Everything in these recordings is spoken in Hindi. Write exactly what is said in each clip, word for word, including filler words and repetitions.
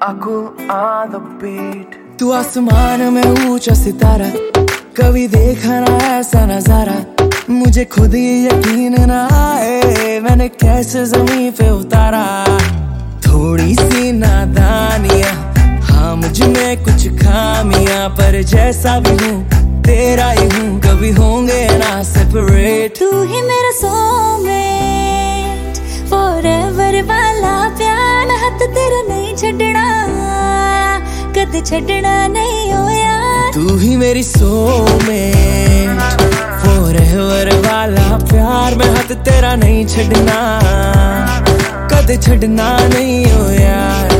Aku on the beat। तू आसमान में ऊंचा सितारा, कभी देखा ना ऐसा नजारा। मुझे खुद ही यकीन ना आए मैंने कैसे जमीन पे उतारा। थोड़ी सी नादानियां, हाँ मुझ में कुछ खामियां, पर जैसा भी हूँ तेरा ही हूँ, कभी होंगे ना सेपरेट। तू ही मेरा सोलमेट, फॉरएवर वाला प्यार, हाथ तेरा नहीं छड़ना, कद छड़ना नहीं हो यार। तू ही मेरी सोलमेट, फॉरएवर वाला प्यार, मैं हाथ तेरा नहीं छड़ना, कद छड़ना नहीं हो यार।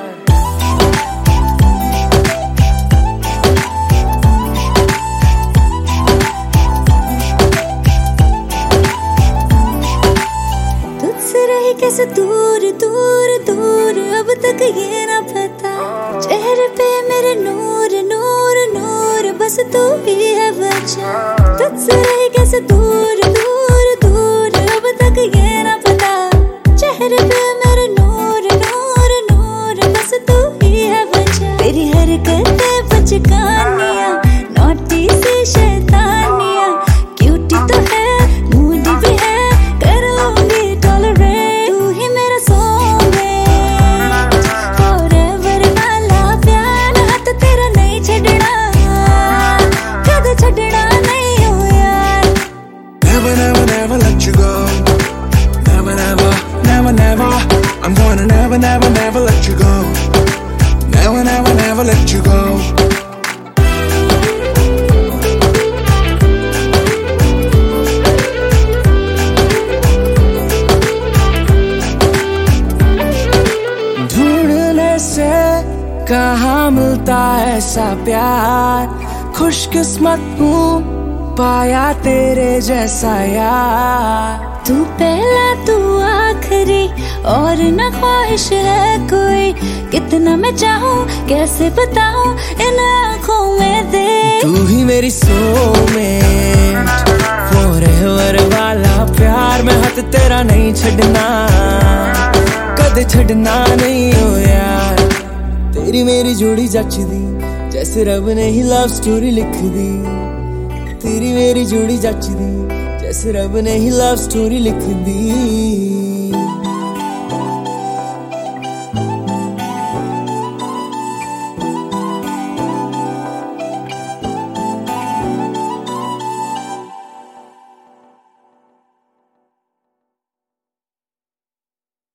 कैसे दूर दूर दूर अब तक ये ना पता, चेहरे पे मेरे नूर नूर नूर, बस तू ही है वजह। तुझसे रही कैसे दूर दूर दूर अब तक ये ना पता, चेहरे पे मेरे नूर नूर नूर, बस तू ही है वजह। तेरी हरकतें बचकानियां, नॉटी सी शैतानियां, क्यूटी तो है मूडी भी है, कर लूंगी tolerate. I'm gonna never, never, never let you go. Never, never, never let you go. ढूंढने से कहाँ मिलता ऐसा प्यार, खुशकिस्मत हूँ पाया तेरे जैसा यार। तू पहला तू आखिरी और न ख्वाहिश है कोई, कितना मैं चाहूँ कैसे बताऊँ इन आँखों में दे। तू ही मेरी सोलमेट, फॉरएवर वाला प्यार, मैं हाथ तेरा नहीं छड़ना, कद छड़ना नहीं हो यार। तेरी मेरी जोड़ी जचदी जैसे रब ने ही लव स्टोरी लिख दी, तेरी मेरी जोड़ी जचदी जैसे रब ने ही लव स्टोरी लिख दी।